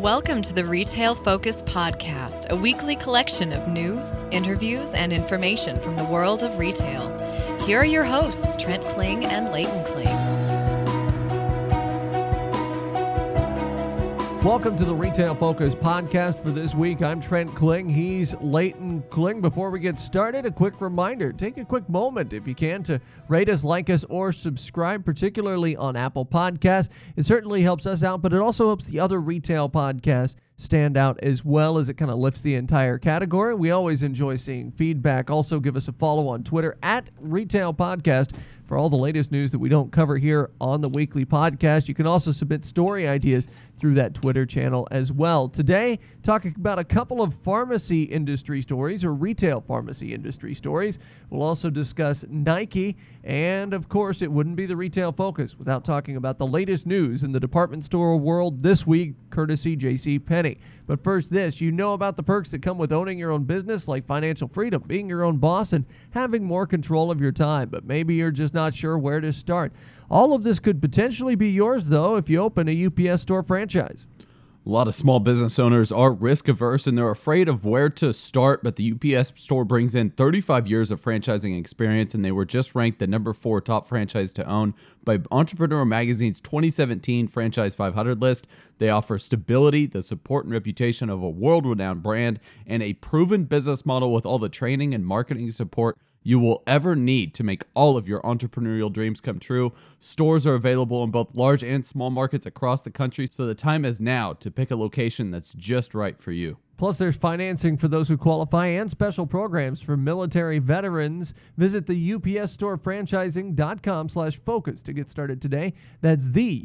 Welcome to the Retail Focus Podcast, a weekly collection of news, interviews, and information from the world of retail. Here are your hosts, Trent Kling and Leighton Kling. Welcome to the Retail Focus Podcast for this week. I'm Trent Kling. He's Leighton Kling. Before we get started, a quick reminder. Take a quick moment, if you can, to rate us, like us, or subscribe, particularly on Apple Podcasts. It certainly helps us out, but it also helps the other retail podcasts stand out as well, as it kind of lifts the entire category. We always enjoy seeing feedback. Also, give us a follow on Twitter at Retail Podcast for all the latest news that we don't cover here on the weekly podcast. You can also submit story ideas through that Twitter channel as well. Today, talking about a couple of pharmacy industry stories, or retail pharmacy industry stories. We'll also discuss Nike, and of course, it wouldn't be the Retail Focus without talking about the latest news in the department store world this week, courtesy JCPenney. But first this, you know about the perks that come with owning your own business, like financial freedom, being your own boss, and having more control of your time, but maybe you're just not sure where to start. All of this could potentially be yours, though, if you open a UPS Store franchise. A lot of small business owners are risk averse and they're afraid of where to start, but the UPS Store brings in 35 years of franchising experience, and they were just ranked the number 4 top franchise to own by Entrepreneur Magazine's 2017 Franchise 500 list. They offer stability, the support and reputation of a world-renowned brand, and a proven business model with all the training and marketing support you will ever need to make all of your entrepreneurial dreams come true. Stores are available in both large and small markets across the country, so the time is now to pick a location that's just right for you. Plus, there's financing for those who qualify and special programs for military veterans. Visit the upsstorefranchising.com/focus to get started today. That's the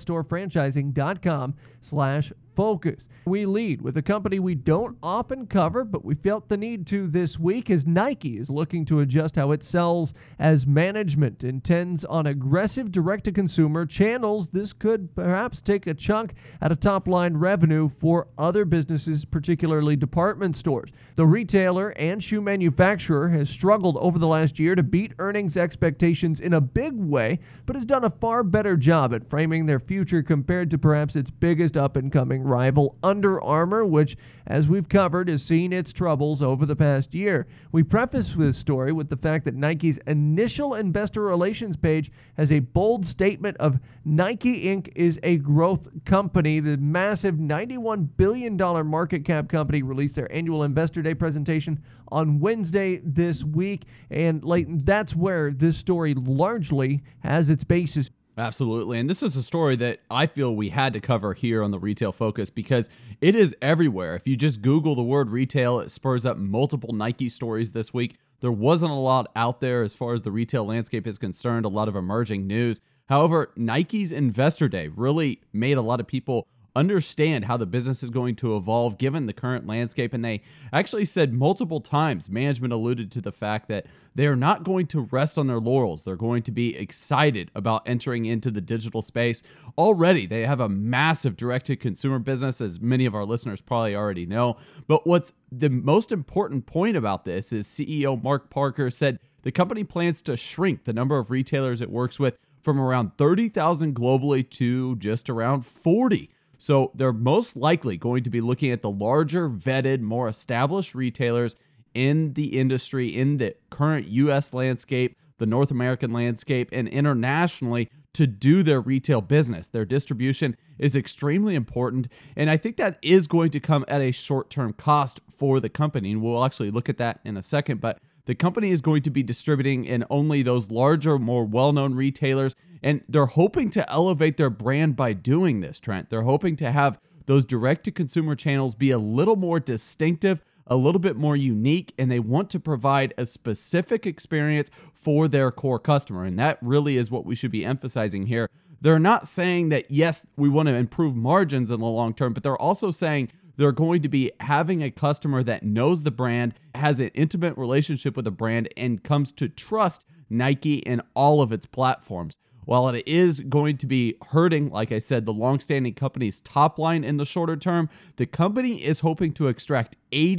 upsstorefranchising.com/focus. We lead with a company we don't often cover, but we felt the need to this week, as Nike is looking to adjust how it sells as management intends on aggressive direct-to-consumer channels. This could perhaps take a chunk out of top-line revenue for other businesses, particularly department stores. The retailer and shoe manufacturer has struggled over the last year to beat earnings expectations in a big way, but has done a far better job at framing their future compared to perhaps its biggest up-and-coming rival, Under Armour, which, as we've covered, has seen its troubles over the past year. We preface this story with the fact that Nike's initial investor relations page has a bold statement of Nike Inc. is a growth company. The massive $91 billion market cap company released their annual Investor Day presentation on Wednesday this week. And Leighton, that's where this story largely has its basis. Absolutely. And this is a story that I feel we had to cover here on the Retail Focus because it is everywhere. If you just Google the word retail, it spurs up multiple Nike stories this week. There wasn't a lot out there as far as the retail landscape is concerned, a lot of emerging news. However, Nike's Investor Day really made a lot of people understand how the business is going to evolve given the current landscape. And they actually said multiple times, management alluded to the fact that they are not going to rest on their laurels. They're going to be excited about entering into the digital space. Already, they have a massive direct-to-consumer business, as many of our listeners probably already know. But what's the most important point about this is CEO Mark Parker said the company plans to shrink the number of retailers it works with from around 30,000 globally to just around 40. So they're most likely going to be looking at the larger, vetted, more established retailers in the industry, in the current U.S. landscape, the North American landscape, and internationally to do their retail business. Their distribution is extremely important, and I think that is going to come at a short-term cost for the company, and we'll actually look at that in a second, but the company is going to be distributing in only those larger, more well-known retailers, and they're hoping to elevate their brand by doing this, Trent. They're hoping to have those direct-to-consumer channels be a little more distinctive, a little bit more unique, and they want to provide a specific experience for their core customer, and that really is what we should be emphasizing here. They're not saying that, yes, we want to improve margins in the long term, but they're also saying they're going to be having a customer that knows the brand, has an intimate relationship with the brand, and comes to trust Nike in all of its platforms. While it is going to be hurting, like I said, the longstanding company's top line in the shorter term, the company is hoping to extract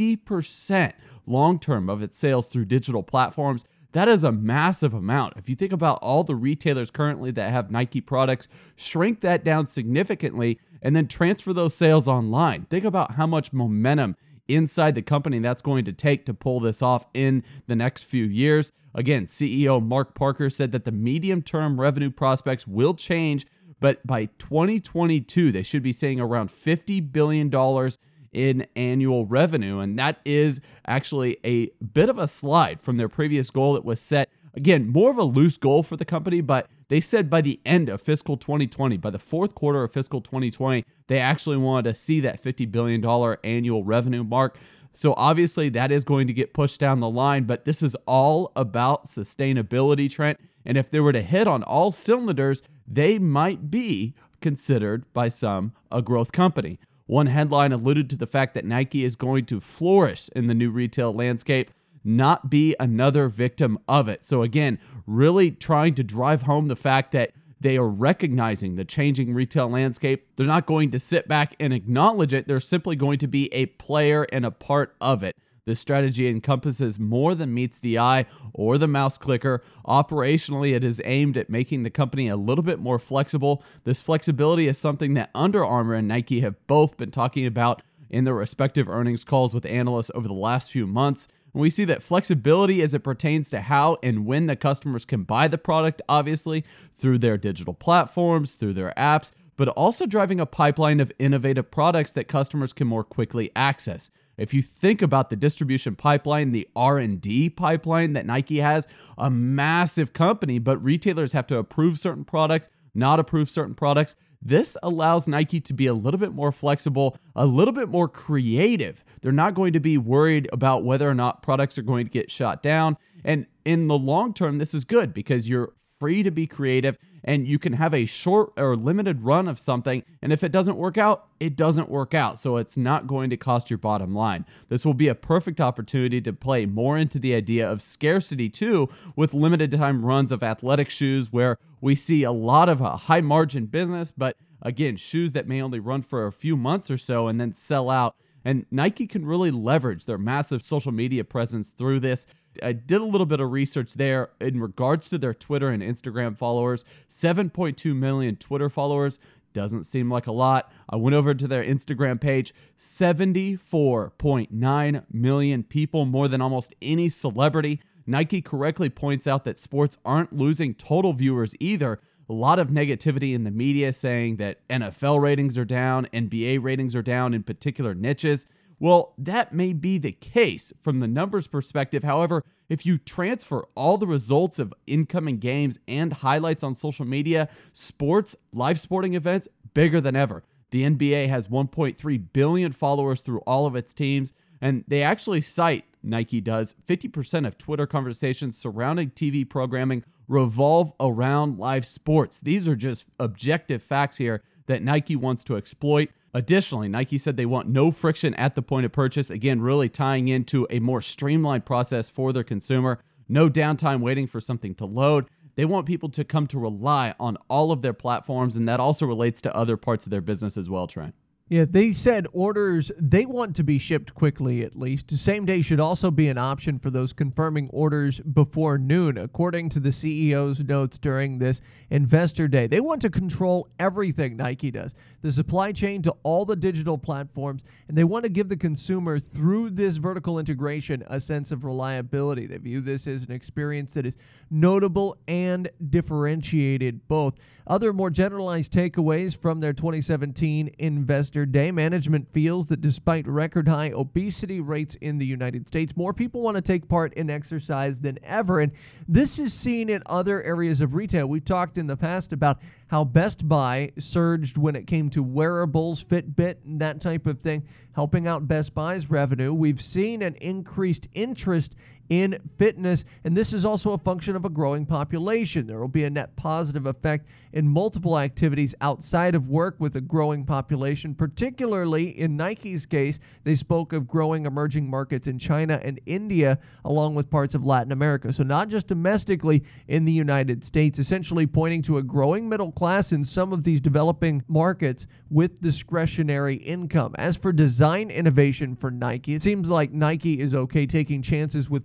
80% long-term of its sales through digital platforms. That is a massive amount. If you think about all the retailers currently that have Nike products, shrink that down significantly, and then transfer those sales online. Think about how much momentum inside the company that's going to take to pull this off in the next few years. Again, CEO Mark Parker said that the medium-term revenue prospects will change, but by 2022, they should be seeing around $50 billion in annual revenue. And that is actually a bit of a slide from their previous goal that was set. Again, more of a loose goal for the company, but they said by the end of fiscal 2020, by the fourth quarter of fiscal 2020, they actually wanted to see that $50 billion annual revenue mark. So obviously that is going to get pushed down the line, but this is all about sustainability, Trent. And if they were to hit on all cylinders, they might be considered by some a growth company. One headline alluded to the fact that Nike is going to flourish in the new retail landscape, not be another victim of it. So again, really trying to drive home the fact that they are recognizing the changing retail landscape. They're not going to sit back and acknowledge it. They're simply going to be a player and a part of it. This strategy encompasses more than meets the eye or the mouse clicker. Operationally, it is aimed at making the company a little bit more flexible. This flexibility is something that Under Armour and Nike have both been talking about in their respective earnings calls with analysts over the last few months. And we see that flexibility as it pertains to how and when the customers can buy the product, obviously, through their digital platforms, through their apps, but also driving a pipeline of innovative products that customers can more quickly access. If you think about the distribution pipeline, the R&D pipeline that Nike has, a massive company, but retailers have to approve certain products, not approve certain products. This allows Nike to be a little bit more flexible, a little bit more creative. They're not going to be worried about whether or not products are going to get shot down. And in the long term, this is good because you're free to be creative and you can have a short or limited run of something. And if it doesn't work out, it doesn't work out. So it's not going to cost your bottom line. This will be a perfect opportunity to play more into the idea of scarcity too, with limited time runs of athletic shoes where we see a lot of a high margin business, but again, shoes that may only run for a few months or so and then sell out. And Nike can really leverage their massive social media presence through this. I did a little bit of research there in regards to their Twitter and Instagram followers. 7.2 million Twitter followers. Doesn't seem like a lot. I went over to their Instagram page. 74.9 million people, more than almost any celebrity. Nike correctly points out that sports aren't losing total viewers either. A lot of negativity in the media saying that NFL ratings are down, NBA ratings are down in particular niches. Well, that may be the case from the numbers perspective. However, if you transfer all the results of incoming games and highlights on social media, sports, live sporting events, bigger than ever. The NBA has 1.3 billion followers through all of its teams, and they actually cite, Nike does, 50% of Twitter conversations surrounding TV programming revolve around live sports. These are just objective facts here that Nike wants to exploit. Additionally, Nike said they want no friction at the point of purchase. Again, really tying into a more streamlined process for their consumer. No downtime waiting for something to load. They want people to come to rely on all of their platforms, and that also relates to other parts of their business as well, Trent. Yeah, they said orders, they want to be shipped quickly at least. Same day should also be an option for those confirming orders before noon, according to the CEO's notes during this investor day. They want to control everything, Nike does, the supply chain to all the digital platforms, and they want to give the consumer, through this vertical integration, a sense of reliability. They view this as an experience that is notable and differentiated both. Other more generalized takeaways from their 2017 investor day: management feels that despite record high obesity rates in the United States, more people want to take part in exercise than ever. And this is seen in other areas of retail. We've talked in the past about how Best Buy surged when it came to wearables, Fitbit, and that type of thing, helping out Best Buy's revenue. We've seen an increased interest in fitness, and this is also a function of a growing population. There will be a net positive effect in multiple activities outside of work with a growing population. Particularly in Nike's case, they spoke of growing emerging markets in China and India, along with parts of Latin America. So not just domestically in the United States, essentially pointing to a growing middle class in some of these developing markets with discretionary income. As for design innovation for Nike, it seems like Nike is okay taking chances with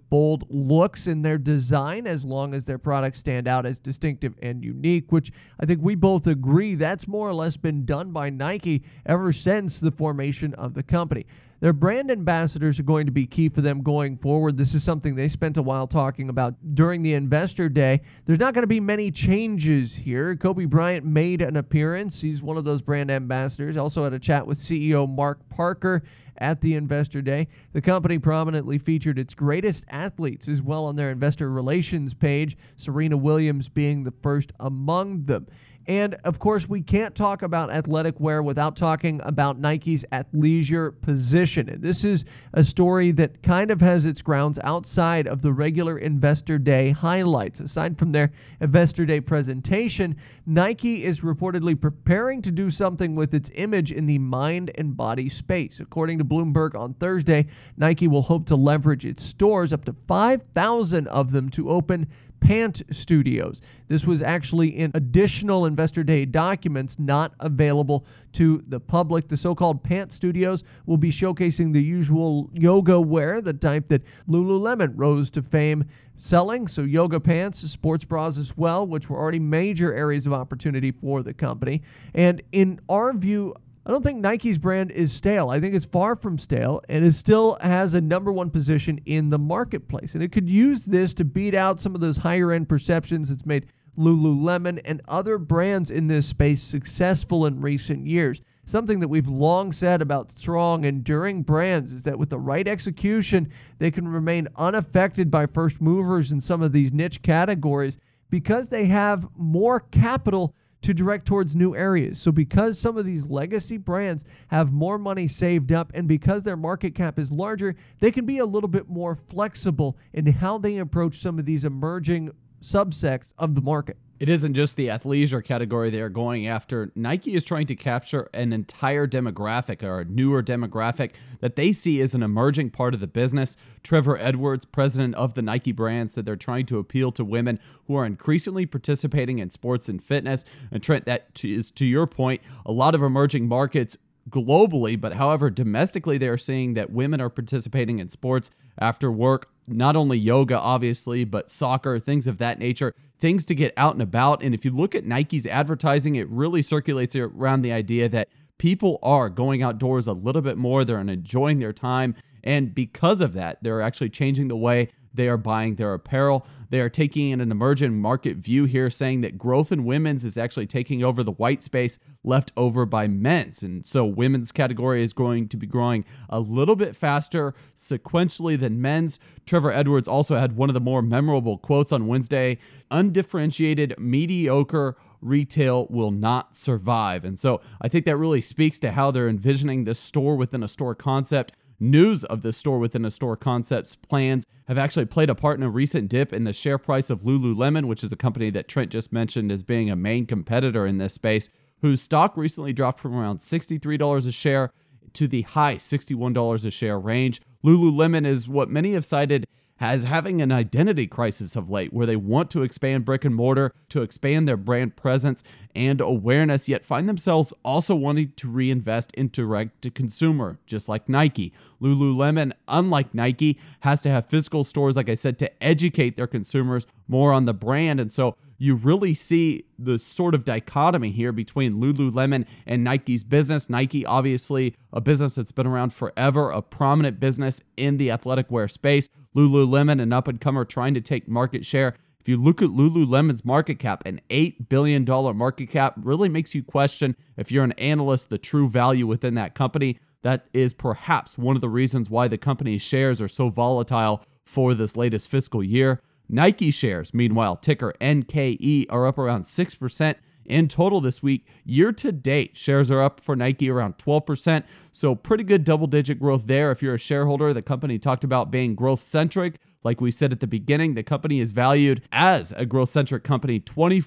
bold looks in their design as long as their products stand out as distinctive and unique, which I think we both agree that's more or less been done by Nike ever since the formation of the company. Their brand ambassadors are going to be key for them going forward. This is something they spent a while talking about during the Investor Day. There's not going to be many changes here. Kobe Bryant made an appearance. He's one of those brand ambassadors. Also had a chat with CEO Mark Parker at the Investor Day. The company prominently featured its greatest athletes as well on their investor relations page, Serena Williams being the first among them. And, of course, we can't talk about athletic wear without talking about Nike's athleisure position. And this is a story that kind of has its grounds outside of the regular Investor Day highlights. Aside from their Investor Day presentation, Nike is reportedly preparing to do something with its image in the mind and body space. According to Bloomberg on Thursday, Nike will hope to leverage its stores, up to 5,000 of them, to open Pant Studios. This was actually in additional Investor Day documents not available to the public. The so-called Pant Studios will be showcasing the usual yoga wear, the type that Lululemon rose to fame selling. So yoga pants, sports bras as well, which were already major areas of opportunity for the company. And in our view, I don't think Nike's brand is stale. I think it's far from stale, and it still has a number one position in the marketplace. And it could use this to beat out some of those higher-end perceptions that's made Lululemon and other brands in this space successful in recent years. Something that we've long said about strong, enduring brands is that with the right execution, they can remain unaffected by first movers in some of these niche categories because they have more capital to direct towards new areas. So because some of these legacy brands have more money saved up and because their market cap is larger, they can be a little bit more flexible in how they approach some of these emerging subsects of the market. It isn't just the athleisure category they are going after. Nike is trying to capture an entire demographic, or a newer demographic that they see as an emerging part of the business. Trevor Edwards, president of the Nike brand, said they're trying to appeal to women who are increasingly participating in sports and fitness. And Trent, that is, to your point, a lot of emerging markets globally, but however, domestically, they are seeing that women are participating in sports after work, not only yoga, obviously, but soccer, things of that nature, things to get out and about. And if you look at Nike's advertising, it really circulates around the idea that people are going outdoors a little bit more. They're enjoying their time. And because of that, they're actually changing the way they are buying their apparel. They are taking in an emerging market view here, saying that growth in women's is actually taking over the white space left over by men's. And so women's category is going to be growing a little bit faster sequentially than men's. Trevor Edwards also had one of the more memorable quotes on Wednesday: "Undifferentiated, mediocre retail will not survive." And so I think that really speaks to how they're envisioning this store within a store concept. News of the store within a store concept's plans have actually played a part in a recent dip in the share price of Lululemon, which is a company that Trent just mentioned as being a main competitor in this space, whose stock recently dropped from around $63 a share to the high $61 a share range. Lululemon is what many have cited as having an identity crisis of late, where they want to expand brick and mortar, to expand their brand presence and awareness, yet find themselves also wanting to reinvest in direct-to-consumer, just like Nike. Lululemon, unlike Nike, has to have physical stores, like I said, to educate their consumers more on the brand. And so you really see the sort of dichotomy here between Lululemon and Nike's business. Nike, obviously, a business that's been around forever, a prominent business in the athletic wear space. Lululemon, an up-and-comer trying to take market share. If you look at Lululemon's market cap, an $8 billion market cap, really makes you question, if you're an analyst, the true value within that company. That is perhaps one of the reasons why the company's shares are so volatile for this latest fiscal year. Nike shares, meanwhile, ticker NKE, are up around 6% in total this week. Year to date, shares are up for Nike around 12%. So pretty good double-digit growth there. If you're a shareholder, the company talked about being growth-centric. Like we said at the beginning, the company is valued as a growth-centric company,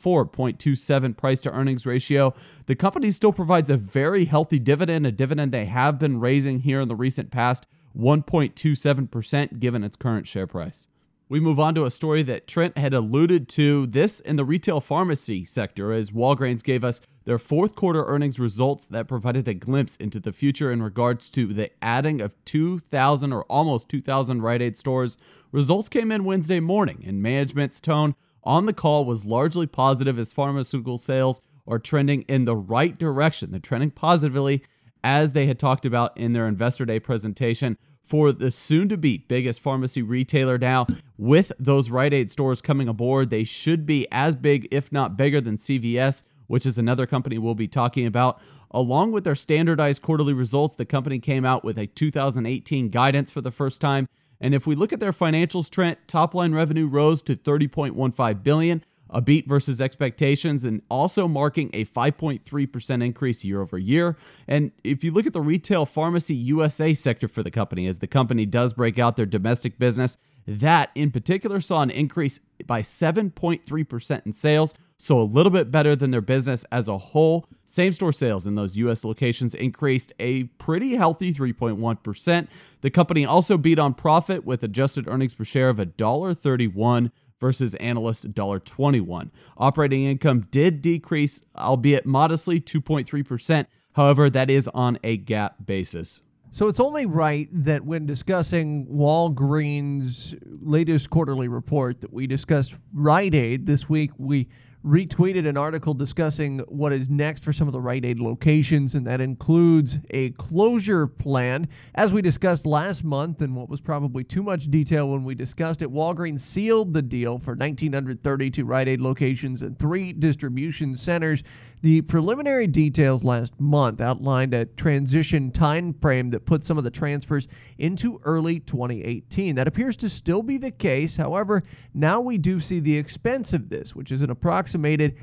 24.27 price-to-earnings ratio. The company still provides a very healthy dividend, a dividend they have been raising here in the recent past, 1.27% given its current share price. We move on to a story that Trent had alluded to, this in the retail pharmacy sector, as Walgreens gave us their fourth quarter earnings results that provided a glimpse into the future in regards to the adding of 2,000 or almost 2,000 Rite Aid stores. Results came in Wednesday morning, and management's tone on the call was largely positive as pharmaceutical sales are trending in the right direction. They're trending positively, as they had talked about in their Investor Day presentation, for the soon-to-be biggest pharmacy retailer now. With those Rite Aid stores coming aboard, they should be as big, if not bigger, than CVS, which is another company we'll be talking about. Along with their standardized quarterly results, the company came out with a 2018 guidance for the first time. And if we look at their financials, Trent, top-line revenue rose to $30.15 billion, a beat versus expectations, and also marking a 5.3% increase year over year. And if you look at the retail pharmacy USA sector for the company, as the company does break out their domestic business, that in particular saw an increase by 7.3% in sales, so a little bit better than their business as a whole. Same-store sales in those U.S. locations increased a pretty healthy 3.1%. The company also beat on profit with adjusted earnings per share of $1.31 versus analysts $1.21. Operating income did decrease, albeit modestly, 2.3%. However, that is on a GAAP basis. So it's only right that when discussing Walgreens' latest quarterly report that we discuss Rite Aid. This week we retweeted an article discussing what is next for some of the Rite Aid locations, and that includes a closure plan. As we discussed last month, and what was probably too much detail when we discussed it, Walgreens sealed the deal for 1,932 Rite Aid locations and 3 distribution centers. The preliminary details last month outlined a transition time frame that put some of the transfers into early 2018. That appears to still be the case. However, now we do see the expense of this, which is an approximated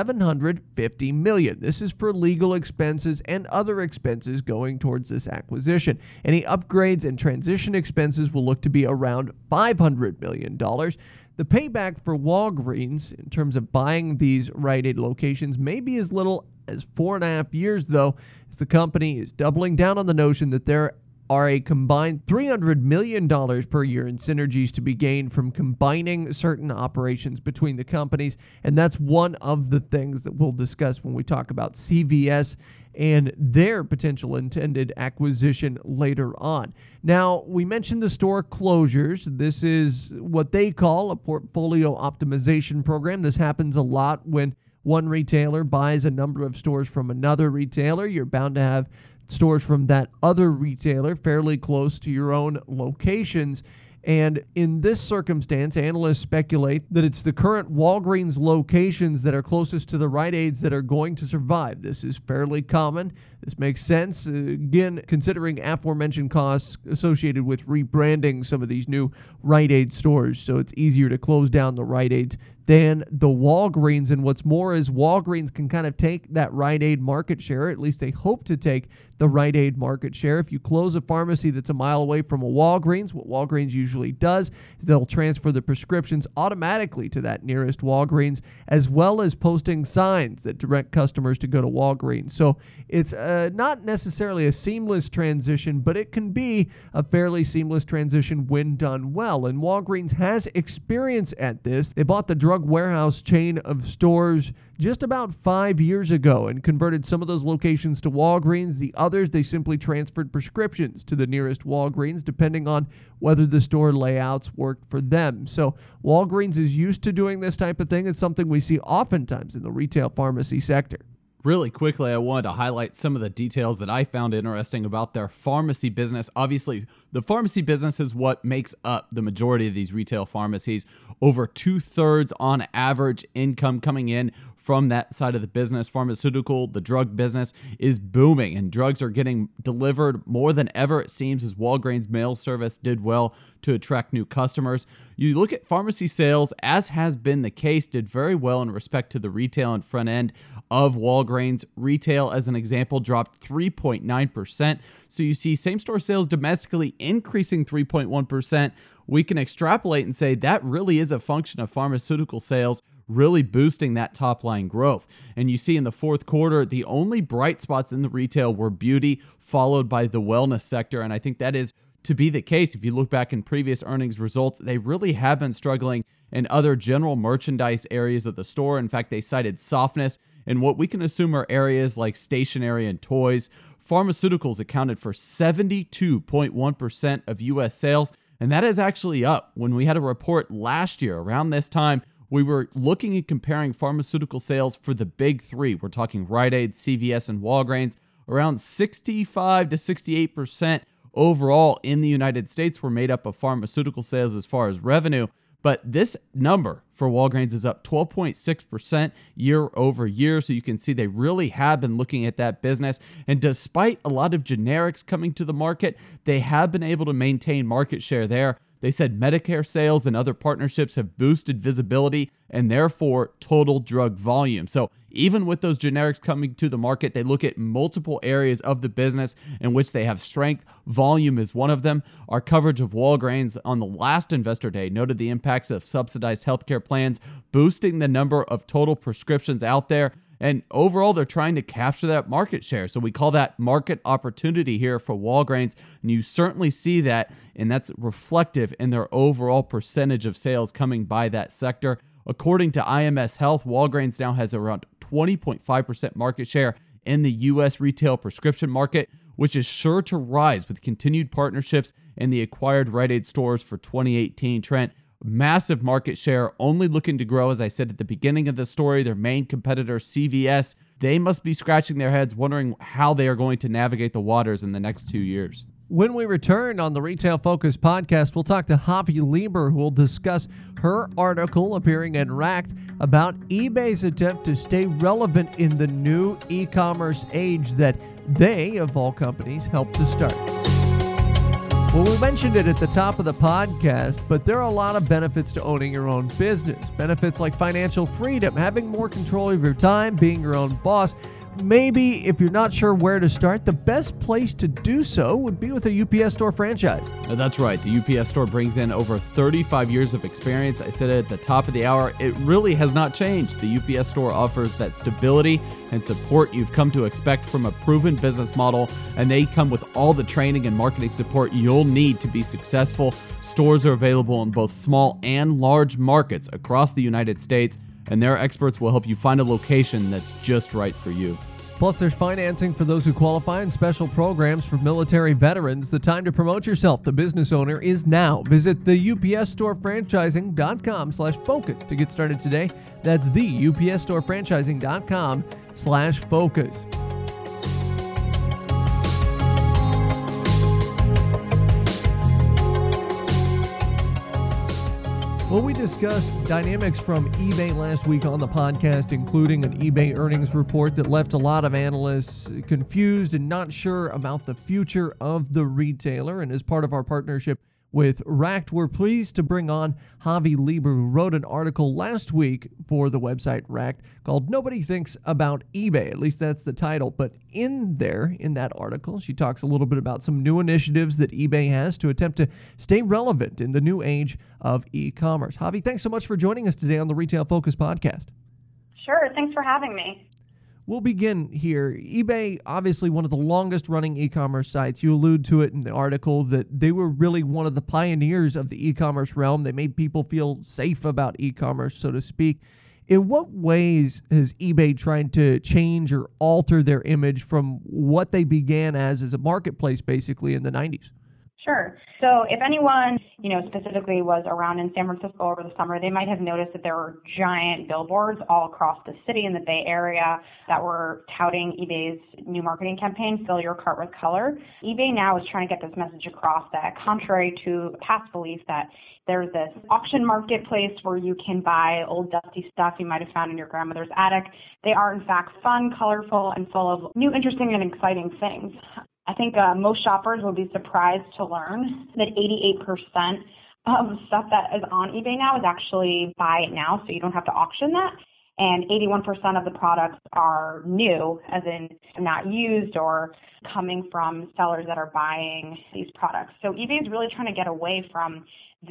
$750 million. This is for legal expenses and other expenses going towards this acquisition. Any upgrades and transition expenses will look to be around $500 million. The payback for Walgreens in terms of buying these Rite Aid locations may be as little as 4.5 years, though, as the company is doubling down on the notion that there are a combined $300 million per year in synergies to be gained from combining certain operations between the companies. And that's one of the things that we'll discuss when we talk about CVS and their potential intended acquisition later on. Now, we mentioned the store closures. This is what they call a portfolio optimization program. This happens a lot when one retailer buys a number of stores from another retailer. You're bound to have stores from that other retailer fairly close to your own locations. And in this circumstance, analysts speculate that it's the current Walgreens locations that are closest to the Rite Aids that are going to survive. This is fairly common. This makes sense, again, considering aforementioned costs associated with rebranding some of these new Rite Aid stores. So it's easier to close down the Rite Aids than the Walgreens. And what's more is Walgreens can kind of take that Rite Aid market share, at least they hope to take the Rite Aid market share. If you close a pharmacy that's a mile away from a Walgreens, what Walgreens usually does is they'll transfer the prescriptions automatically to that nearest Walgreens, as well as posting signs that direct customers to go to Walgreens. So it's not necessarily a seamless transition, but it can be a fairly seamless transition when done well. And Walgreens has experience at this. They bought the drug warehouse chain of stores just about 5 years ago and converted some of those locations to Walgreens. The others, they simply transferred prescriptions to the nearest Walgreens, depending on whether the store layouts worked for them. So Walgreens is used to doing this type of thing. It's something we see oftentimes in the retail pharmacy sector. Really quickly, I wanted to highlight some of the details that I found interesting about their pharmacy business. Obviously, the pharmacy business is what makes up the majority of these retail pharmacies. Over 2/3 on average income coming in from that side of the business. Pharmaceutical, the drug business is booming, and drugs are getting delivered more than ever, it seems, as Walgreens mail service did well to attract new customers. You look at pharmacy sales, as has been the case, did very well in respect to the retail and front end of Walgreens. Retail, as an example, dropped 3.9%. So you see same-store sales domestically increasing 3.1%. We can extrapolate and say that really is a function of pharmaceutical sales really boosting that top line growth. And you see in the fourth quarter, the only bright spots in the retail were beauty, followed by the wellness sector. And I think that is to be the case. If you look back in previous earnings results, they really have been struggling in other general merchandise areas of the store. In fact, they cited softness in what we can assume are areas like stationery and toys. Pharmaceuticals accounted for 72.1% of U.S. sales, and that is actually up. When we had a report last year around this time, we were looking at comparing pharmaceutical sales for the big three. We're talking Rite Aid, CVS, and Walgreens. Around 65 to 68% overall in the United States were made up of pharmaceutical sales as far as revenue. But this number for Walgreens is up 12.6% year over year. So you can see they really have been looking at that business. And despite a lot of generics coming to the market, they have been able to maintain market share there. They said Medicare sales and other partnerships have boosted visibility and therefore total drug volume. So even with those generics coming to the market, they look at multiple areas of the business in which they have strength. Volume is one of them. Our coverage of Walgreens on the last Investor Day noted the impacts of subsidized healthcare plans, boosting the number of total prescriptions out there. And overall, they're trying to capture that market share. So we call that market opportunity here for Walgreens. And you certainly see that, and that's reflective in their overall percentage of sales coming by that sector. According to IMS Health, Walgreens now has around 20.5% market share in the U.S. retail prescription market, which is sure to rise with continued partnerships in the acquired Rite Aid stores for 2018. Trent, massive market share, only looking to grow. As I said at the beginning of the story, their main competitor, CVS, they must be scratching their heads wondering how they are going to navigate the waters in the next 2 years. When we return on the Retail Focus podcast, we'll talk to Javi Lieber, who will discuss her article appearing in Racked about eBay's attempt to stay relevant in the new e-commerce age that they, of all companies, helped to start. Well, we mentioned it at the top of the podcast, but there are a lot of benefits to owning your own business. Benefits like financial freedom, having more control of your time, being your own boss. Maybe if you're not sure where to start, the best place to do so would be with a UPS Store franchise. That's right. The UPS Store brings in over 35 years of experience. I said it at the top of the hour. It really has not changed. The UPS Store offers that stability and support you've come to expect from a proven business model, and they come with all the training and marketing support you'll need to be successful. Stores are available in both small and large markets across the United States, and their experts will help you find a location that's just right for you. Plus, there's financing for those who qualify and special programs for military veterans. The time to promote yourself to business owner is now. Visit the upsstorefranchising.com/focus to get started today. That's the upsstorefranchising.com/focus. Well, we discussed dynamics from eBay last week on the podcast, including an eBay earnings report that left a lot of analysts confused and not sure about the future of the retailer. And as part of our partnership with Racked, we're pleased to bring on Javi Lieber, who wrote an article last week for the website Racked called Nobody Thinks About eBay. At least that's the title. But in that article, she talks a little bit about some new initiatives that eBay has to attempt to stay relevant in the new age of e-commerce. Javi, thanks so much for joining us today on the Retail Focus podcast. Sure. Thanks for having me. We'll begin here. eBay, obviously one of the longest running e-commerce sites. You allude to it in the article that they were really one of the pioneers of the e-commerce realm. They made people feel safe about e-commerce, so to speak. In what ways has eBay tried to change or alter their image from what they began as a marketplace basically in the 90s? Sure. So if anyone, specifically was around in San Francisco over the summer, they might have noticed that there were giant billboards all across the city in the Bay Area that were touting eBay's new marketing campaign, Fill Your Cart with Color. eBay now is trying to get this message across that contrary to past belief that there's this auction marketplace where you can buy old dusty stuff you might have found in your grandmother's attic. They are in fact fun, colorful, and full of new, interesting, and exciting things. I think most shoppers will be surprised to learn that 88% of stuff that is on eBay now is actually buy it now, so you don't have to auction that. And 81% of the products are new, as in not used or coming from sellers that are buying these products. So eBay is really trying to get away from this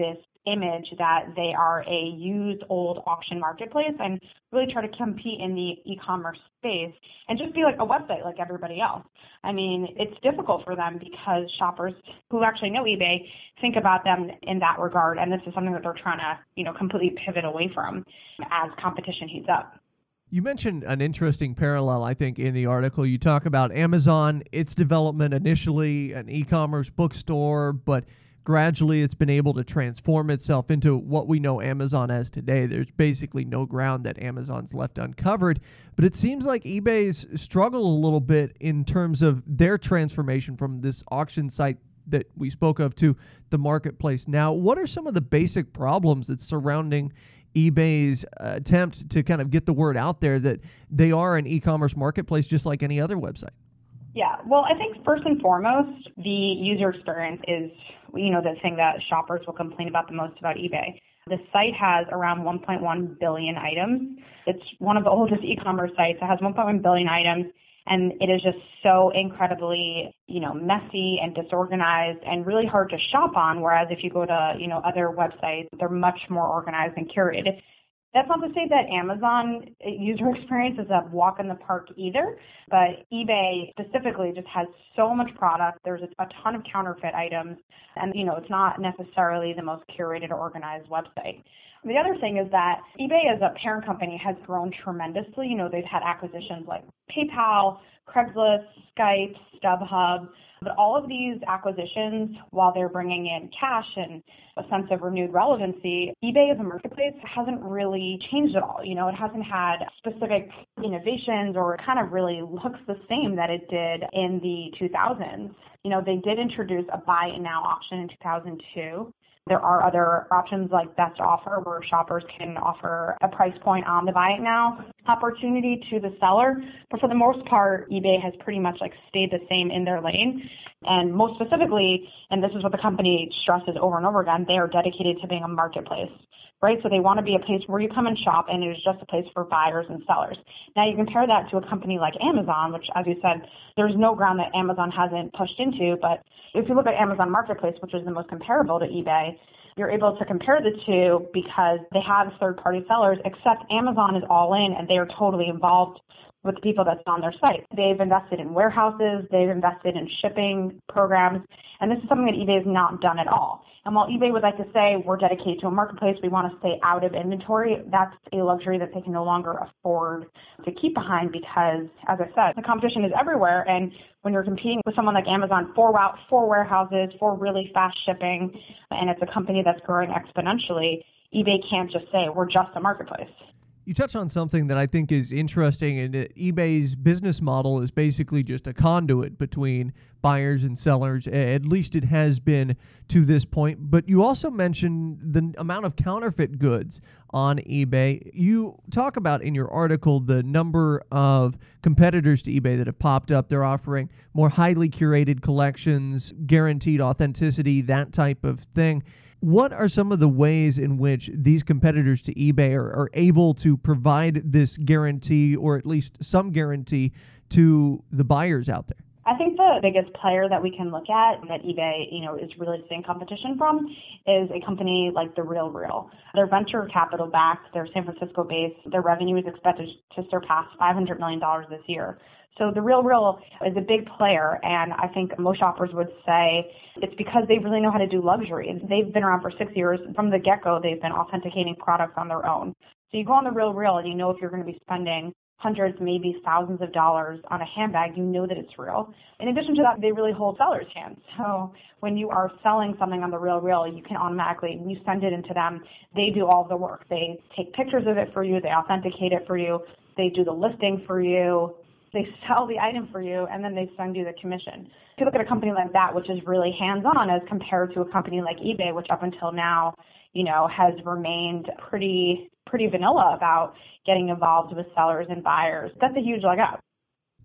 image that they are a used old auction marketplace and really try to compete in the e-commerce space and just be like a website like everybody else. I mean, it's difficult for them because shoppers who actually know eBay think about them in that regard, and this is something that they're trying to, completely pivot away from as competition heats up. You mentioned an interesting parallel, I think, in the article. You talk about Amazon, its development initially an e-commerce bookstore, but gradually it's been able to transform itself into what we know Amazon as today. There's basically no ground that Amazon's left uncovered, but it seems like eBay's struggled a little bit in terms of their transformation from this auction site that we spoke of to the marketplace. Now, what are some of the basic problems that's surrounding eBay's attempt to kind of get the word out there that they are an e-commerce marketplace just like any other website? Yeah, well, I think first and foremost, the user experience is, the thing that shoppers will complain about the most about eBay. The site has around 1.1 billion items. It's one of the oldest e-commerce sites. It has 1.1 billion items, and it is just so incredibly, messy and disorganized and really hard to shop on, whereas if you go to, other websites, they're much more organized and curated. That's not to say that Amazon user experience is a walk in the park either, but eBay specifically just has so much product. There's a ton of counterfeit items, and it's not necessarily the most curated or organized website. The other thing is that eBay as a parent company has grown tremendously. They've had acquisitions like PayPal, Craigslist, Skype, StubHub, but all of these acquisitions, while they're bringing in cash and a sense of renewed relevancy, eBay as a marketplace hasn't really changed at all. It hasn't had specific innovations, or it kind of really looks the same that it did in the 2000s. They did introduce a buy it now option in 2002. There are other options like Best Offer, where shoppers can offer a price point on the buy it now opportunity to the seller. But for the most part, eBay has pretty much stayed the same in their lane. And most specifically, and this is what the company stresses over and over again, they are dedicated to being a marketplace, right? So they want to be a place where you come and shop, and it is just a place for buyers and sellers. Now you compare that to a company like Amazon, which, as you said, there's no ground that Amazon hasn't pushed into. But if you look at Amazon Marketplace, which is the most comparable to eBay, you're able to compare the two because they have third-party sellers, except Amazon is all in and they are totally involved with the people that's on their site. They've invested in warehouses, they've invested in shipping programs, and this is something that eBay has not done at all. And while eBay would like to say we're dedicated to a marketplace, we want to stay out of inventory, that's a luxury that they can no longer afford to keep behind because, as I said, the competition is everywhere. And when you're competing with someone like Amazon, four warehouses, for really fast shipping, and it's a company that's growing exponentially, eBay can't just say we're just a marketplace. You touch on something that I think is interesting, and eBay's business model is basically just a conduit between buyers and sellers. At least it has been to this point. But you also mentioned the amount of counterfeit goods on eBay. You talk about in your article the number of competitors to eBay that have popped up. They're offering more highly curated collections, guaranteed authenticity, that type of thing. What are some of the ways in which these competitors to eBay are able to provide this guarantee, or at least some guarantee, to the buyers out there? I think the biggest player that we can look at that eBay, is really seeing competition from is a company like The RealReal. They're venture capital backed. They're San Francisco based. Their revenue is expected to surpass $500 million this year. So The RealReal is a big player, and I think most shoppers would say it's because they really know how to do luxury. They've been around for 6 years. From the get-go, they've been authenticating products on their own. So you go on The RealReal and you know if you're going to be spending hundreds, maybe thousands of dollars on a handbag, you know that it's real. In addition to that, they really hold sellers' hands. So when you are selling something on The RealReal, you can automatically, when you send it into them, they do all the work. They take pictures of it for you. They authenticate it for you. They do the listing for you. They sell the item for you, and then they send you the commission. If you look at a company like that, which is really hands-on as compared to a company like eBay, which up until now, has remained pretty vanilla about getting involved with sellers and buyers, that's a huge leg up.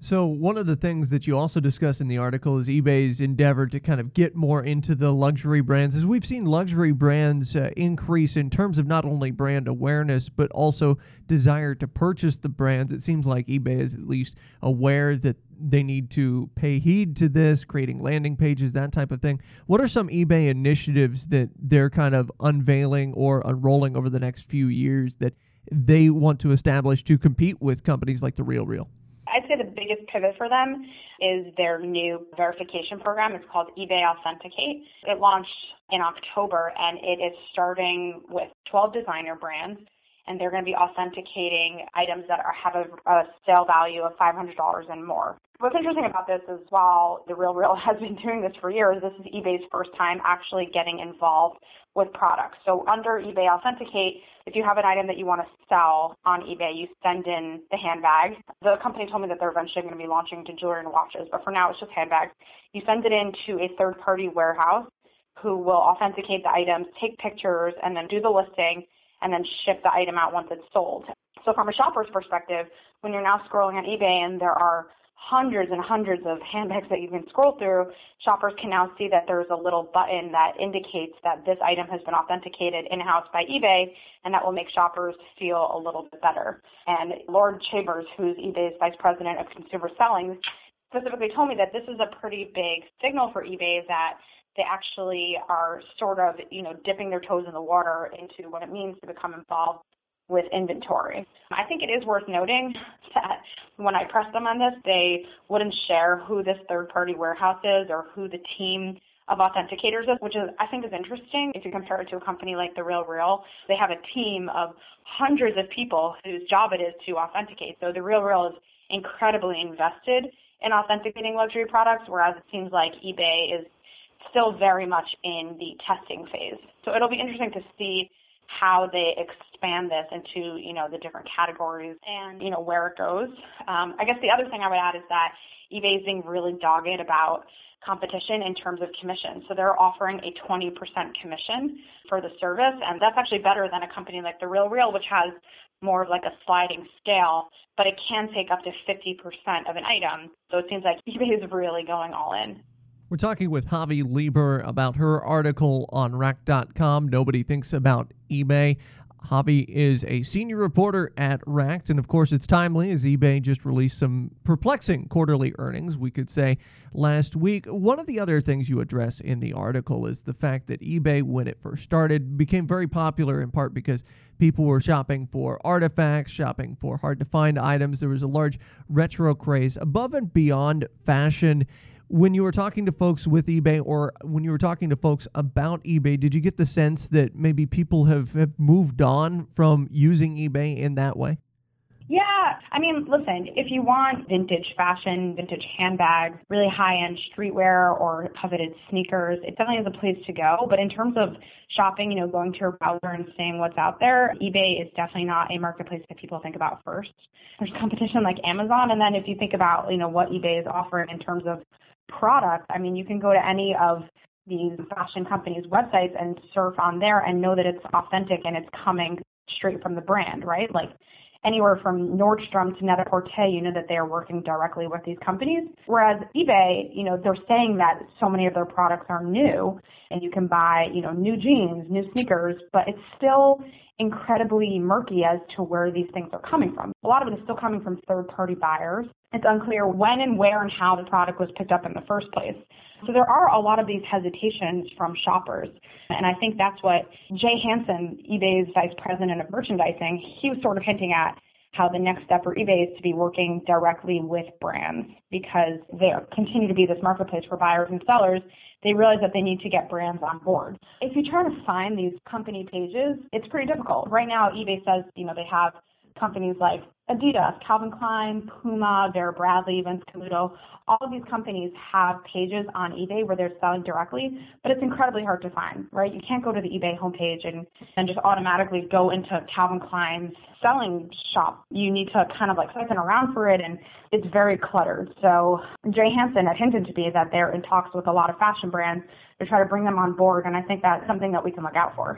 So one of the things that you also discuss in the article is eBay's endeavor to kind of get more into the luxury brands. As we've seen luxury brands increase in terms of not only brand awareness, but also desire to purchase the brands. It seems like eBay is at least aware that they need to pay heed to this, creating landing pages, that type of thing. What are some eBay initiatives that they're kind of unveiling or unrolling over the next few years that they want to establish to compete with companies like The RealReal? I'd say the biggest pivot for them is their new verification program. It's called eBay Authenticate. It launched in October, and it is starting with 12 designer brands, and they're going to be authenticating items that have a sale value of $500 and more. What's interesting about this is while The RealReal has been doing this for years, this is eBay's first time actually getting involved with products. So under eBay Authenticate, if you have an item that you want to sell on eBay, you send in the handbag. The company told me that they're eventually going to be launching to jewelry and watches, but for now it's just handbags. You send it into a third-party warehouse who will authenticate the items, take pictures, and then do the listing, and then ship the item out once it's sold. So from a shopper's perspective, when you're now scrolling on eBay and there are hundreds and hundreds of handbags that you can scroll through, shoppers can now see that there's a little button that indicates that this item has been authenticated in-house by eBay, and that will make shoppers feel a little bit better. And Lord Chambers, who's eBay's Vice President of Consumer Selling, specifically told me that this is a pretty big signal for eBay that they actually are sort of, dipping their toes in the water into what it means to become involved with inventory. I think it is worth noting that when I pressed them on this, they wouldn't share who this third-party warehouse is or who the team of authenticators is, which I think is interesting. If you compare it to a company like The RealReal, they have a team of hundreds of people whose job it is to authenticate. So The RealReal is incredibly invested in authenticating luxury products, whereas it seems like eBay is still very much in the testing phase. So it'll be interesting to see how they expand this into, the different categories and, where it goes. I guess the other thing I would add is that eBay is being really dogged about competition in terms of commission. So they're offering a 20% commission for the service, and that's actually better than a company like The RealReal, which has more of like a sliding scale, but it can take up to 50% of an item. So it seems like eBay is really going all in. We're talking with Javi Lieber about her article on Rack.com, Nobody Thinks About eBay. Javi is a senior reporter at Racked, and of course it's timely as eBay just released some perplexing quarterly earnings, we could say, last week. One of the other things you address in the article is the fact that eBay, when it first started, became very popular in part because people were shopping for artifacts, shopping for hard-to-find items. There was a large retro craze above and beyond fashion. When you were talking to folks with eBay or when you were talking to folks about eBay, did you get the sense that maybe people have moved on from using eBay in that way? Yeah. I mean, listen, if you want vintage fashion, vintage handbags, really high-end streetwear or coveted sneakers, it definitely is a place to go. But in terms of shopping, going to your browser and seeing what's out there, eBay is definitely not a marketplace that people think about first. There's competition like Amazon. And then if you think about, what eBay is offering in terms of product, I mean, you can go to any of these fashion companies' websites and surf on there and know that it's authentic and it's coming straight from the brand, right? Like anywhere from Nordstrom to Net-a-Porter, that they are working directly with these companies. Whereas eBay, they're saying that so many of their products are new and you can buy, new jeans, new sneakers, but it's still incredibly murky as to where these things are coming from. A lot of it is still coming from third-party buyers. It's unclear when and where and how the product was picked up in the first place. So there are a lot of these hesitations from shoppers. And I think that's what Jay Hansen, eBay's Vice President of Merchandising, he was sort of hinting at how the next step for eBay is to be working directly with brands because they continue to be this marketplace for buyers and sellers. They realize that they need to get brands on board. If you try to find these company pages, it's pretty difficult. Right now, eBay says, they have companies like Adidas, Calvin Klein, Puma, Vera Bradley, Vince Camuto. All of these companies have pages on eBay where they're selling directly, but it's incredibly hard to find, right? You can't go to the eBay homepage and just automatically go into Calvin Klein's selling shop. You need to kind of like siphon around for it, and it's very cluttered. So Jay Hansen had hinted to me that they're in talks with a lot of fashion brands to try to bring them on board, and I think that's something that we can look out for.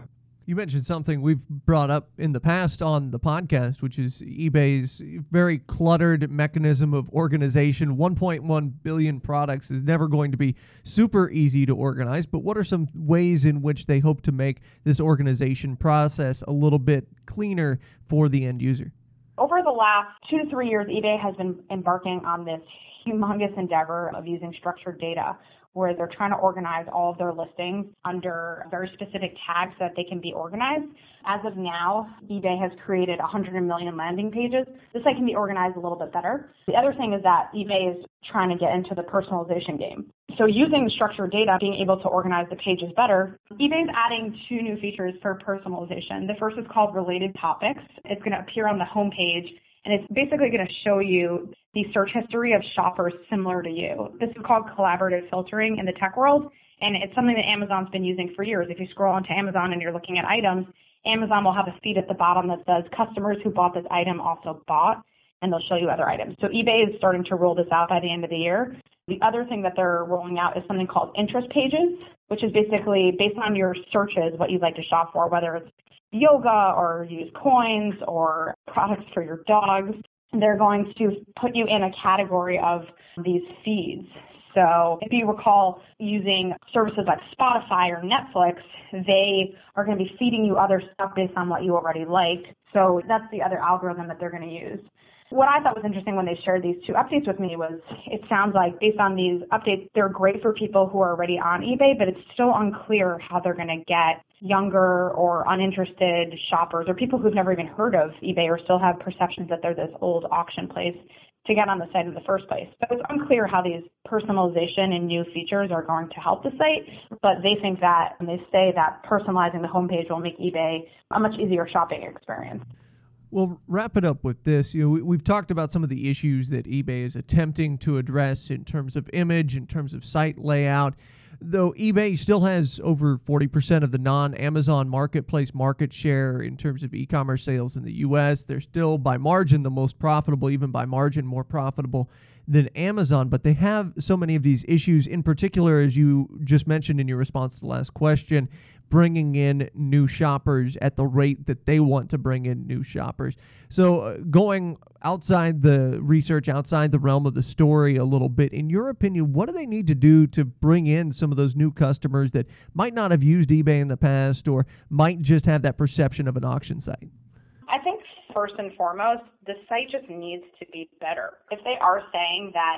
You mentioned something we've brought up in the past on the podcast, which is eBay's very cluttered mechanism of organization. 1.1 billion products is never going to be super easy to organize, but what are some ways in which they hope to make this organization process a little bit cleaner for the end user? Over the last 2 to 3 years, eBay has been embarking on this humongous endeavor of using structured data, where they're trying to organize all of their listings under very specific tags so that they can be organized. As of now, eBay has created 100 million landing pages. This site can be organized a little bit better. The other thing is that eBay is trying to get into the personalization game. So using structured data, being able to organize the pages better, eBay is adding 2 new features for personalization. The first is called Related Topics. It's going to appear on the homepage, and it's basically going to show you the search history of shoppers similar to you. This is called collaborative filtering in the tech world, and it's something that Amazon's been using for years. If you scroll onto Amazon and you're looking at items, Amazon will have a feed at the bottom that says customers who bought this item also bought, and they'll show you other items. So eBay is starting to roll this out by the end of the year. The other thing that they're rolling out is something called interest pages, which is basically based on your searches, what you'd like to shop for, whether it's yoga or used coins or products for your dogs. They're going to put you in a category of these feeds. So if you recall using services like Spotify or Netflix, they are going to be feeding you other stuff based on what you already like. So that's the other algorithm that they're going to use. What I thought was interesting when they shared these 2 updates with me was it sounds like based on these updates, they're great for people who are already on eBay, but it's still unclear how they're going to get younger or uninterested shoppers or people who've never even heard of eBay or still have perceptions that they're this old auction place to get on the site in the first place. So it's unclear how these personalization and new features are going to help the site, but they think that, and they say that personalizing the homepage will make eBay a much easier shopping experience. Well, wrap it up with this. We've talked about some of the issues that eBay is attempting to address in terms of image, in terms of site layout. Though eBay still has over 40% of the non-Amazon marketplace market share in terms of e-commerce sales in the U.S., they're still by margin the most profitable, even by margin more profitable than Amazon. But they have so many of these issues, in particular, as you just mentioned in your response to the last question, bringing in new shoppers at the rate that they want to bring in new shoppers. So going outside the research, outside the realm of the story a little bit, in your opinion, what do they need to do to bring in some of those new customers that might not have used eBay in the past or might just have that perception of an auction site? I think first and foremost, the site just needs to be better. If they are saying that,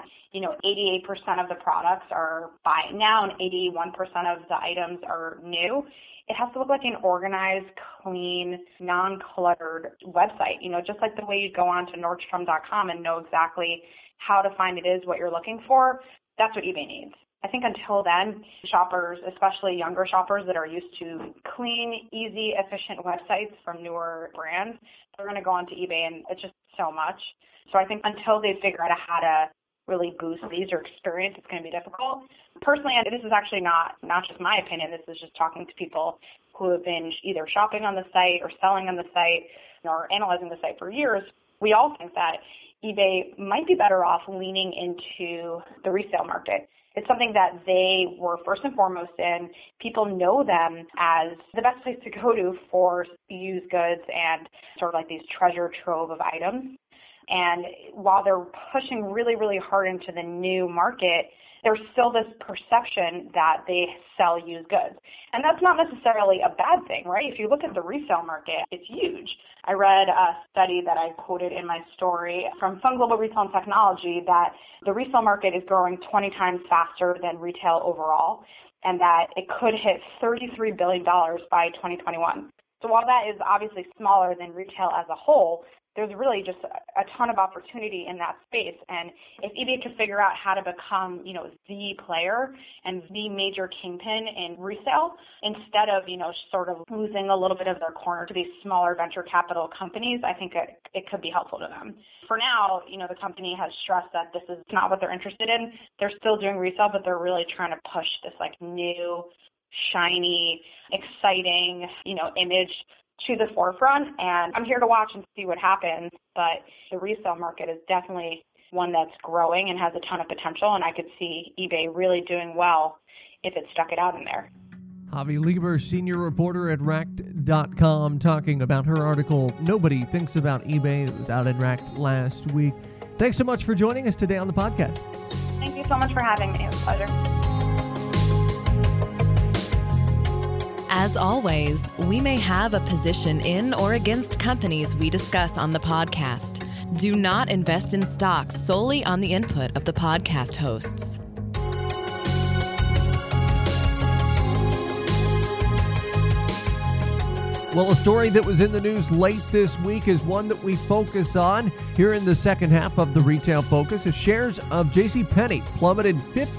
88% of the products are buy it now and 81% of the items are new, it has to look like an organized, clean, non-cluttered website. Just like the way you go on to Nordstrom.com and know exactly how to find it is what you're looking for, that's what eBay needs. I think until then, shoppers, especially younger shoppers that are used to clean, easy, efficient websites from newer brands, they're going to go onto eBay, and it's just so much. So I think until they figure out how to really boost the user experience, it's going to be difficult. Personally, and this is actually not just my opinion, this is just talking to people who have been either shopping on the site or selling on the site or analyzing the site for years. We all think that eBay might be better off leaning into the resale market. It's something that they were first and foremost in. People know them as the best place to go to for used goods and sort of like these treasure trove of items. And while they're pushing really, really hard into the new market, there's still this perception that they sell used goods. And that's not necessarily a bad thing, right? If you look at the resale market, it's huge. I read a study that I quoted in my story from Sun Global Retail and Technology that the resale market is growing 20 times faster than retail overall, and that it could hit $33 billion by 2021. So while that is obviously smaller than retail as a whole, there's really just a ton of opportunity in that space. And if eBay could figure out how to become, the player and the major kingpin in resale, instead of, sort of losing a little bit of their corner to these smaller venture capital companies, I think it could be helpful to them. For now, the company has stressed that this is not what they're interested in. They're still doing resale, but they're really trying to push this new, shiny, exciting, image to the forefront, and I'm here to watch and see what happens, but the resale market is definitely one that's growing and has a ton of potential, and I could see eBay really doing well if it stuck it out in there. Javi Lieber, senior reporter at Racked.com, talking about her article, Nobody Thinks About eBay. It was out in Racked last week. Thanks so much for joining us today on the podcast. Thank you so much for having me. It was a pleasure. As always, we may have a position in or against companies we discuss on the podcast. Do not invest in stocks solely on the input of the podcast hosts. Well, a story that was in the news late this week is one that we focus on here in the second half of the Retail Focus. As shares of JCPenney plummeted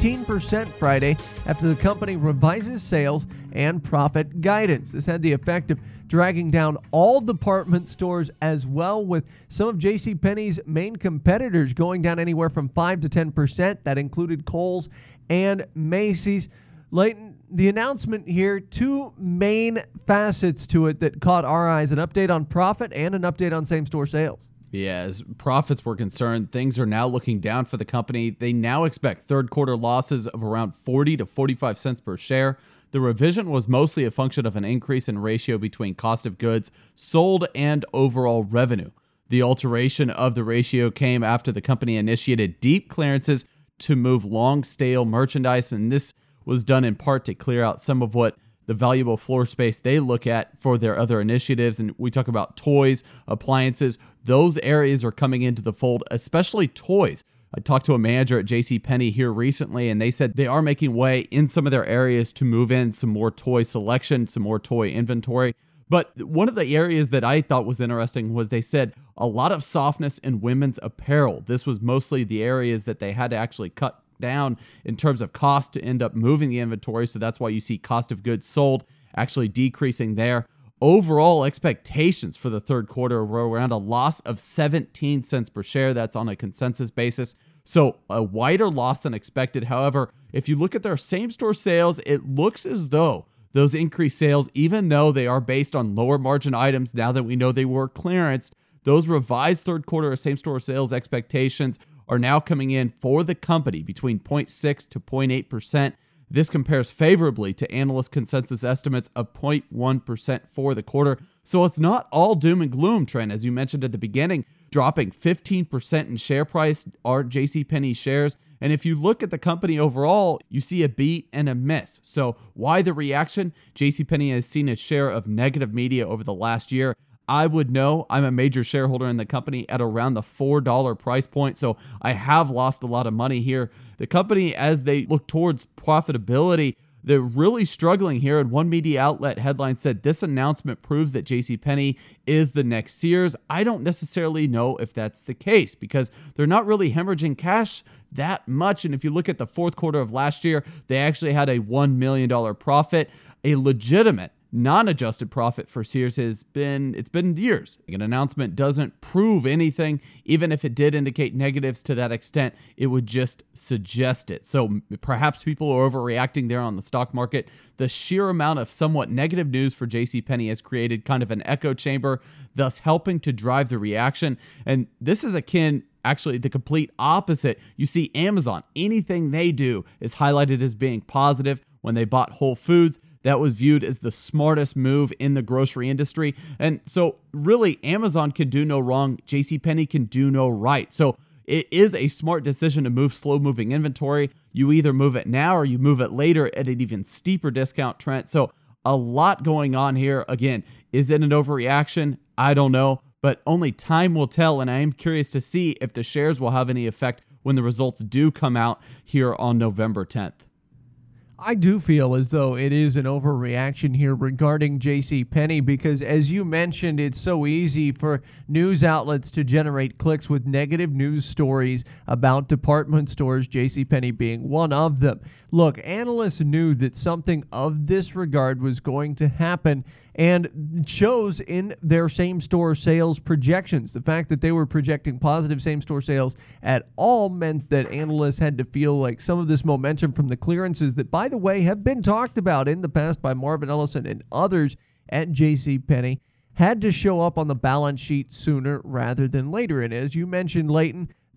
15% Friday after the company revises sales and profit guidance. This had the effect of dragging down all department stores as well, with some of JCPenney's main competitors going down anywhere from 5 to 10%. That included Kohl's and Macy's. Leighton, the announcement here, two main facets to it that caught our eyes: an update on profit and an update on same-store sales. Yeah, as profits were concerned, things are now looking down for the company. They now expect third quarter losses of around 40 to 45 cents per share. The revision was mostly a function of an increase in ratio between cost of goods sold and overall revenue. The alteration of the ratio came after the company initiated deep clearances to move long stale merchandise, and this was done in part to clear out some of what the valuable floor space they look at for their other initiatives. And we talk about toys, appliances. Those areas are coming into the fold, especially toys. I talked to a manager at JCPenney here recently, and they said they are making way in some of their areas to move in some more toy selection, some more toy inventory. But one of the areas that I thought was interesting was they said a lot of softness in women's apparel. This was mostly the areas that they had to actually cut down in terms of cost to end up moving the inventory. So that's why you see cost of goods sold actually decreasing there. Overall expectations for the third quarter were around a loss of 17 cents per share. That's on a consensus basis. So a wider loss than expected. However, if you look at their same-store sales, it looks as though those increased sales, even though they are based on lower margin items, now that we know they were clearanced, those revised third quarter same-store sales expectations are now coming in for the company between 0.6 to 0.8%. This compares favorably to analyst consensus estimates of 0.1% for the quarter. So it's not all doom and gloom, Trent. As you mentioned at the beginning, dropping 15% in share price are JCPenney shares. And if you look at the company overall, you see a beat and a miss. So why the reaction? JCPenney has seen its share of negative media over the last year. I would know. I'm a major shareholder in the company at around the $4 price point, so I have lost a lot of money here. The company, as they look towards profitability, they're really struggling here. And one media outlet headline said, this announcement proves that JCPenney is the next Sears. I don't necessarily know if that's the case because they're not really hemorrhaging cash that much. And if you look at the fourth quarter of last year, they actually had a $1 million profit, a legitimate non-adjusted profit for Sears it's been years. An announcement doesn't prove anything. Even if it did indicate negatives to that extent, it would just suggest it. So perhaps people are overreacting there on the stock market. The sheer amount of somewhat negative news for JCPenney has created kind of an echo chamber, thus helping to drive the reaction. And this is akin, actually the complete opposite. You see Amazon, anything they do is highlighted as being positive. When they bought Whole Foods, that was viewed as the smartest move in the grocery industry. And so really, Amazon can do no wrong. JCPenney can do no right. So it is a smart decision to move slow-moving inventory. You either move it now or you move it later at an even steeper discount, Trent. So a lot going on here. Again, is it an overreaction? I don't know, but only time will tell. And I am curious to see if the shares will have any effect when the results do come out here on November 10th. I do feel as though it is an overreaction here regarding JCPenney because, as you mentioned, it's so easy for news outlets to generate clicks with negative news stories about department stores, JCPenney being one of them. Look, analysts knew that something of this regard was going to happen and shows in their same-store sales projections. The fact that they were projecting positive same-store sales at all meant that analysts had to feel like some of this momentum from the clearances that, by the way, have been talked about in the past by Marvin Ellison and others at JCPenney, had to show up on the balance sheet sooner rather than later. And as you mentioned, Leighton,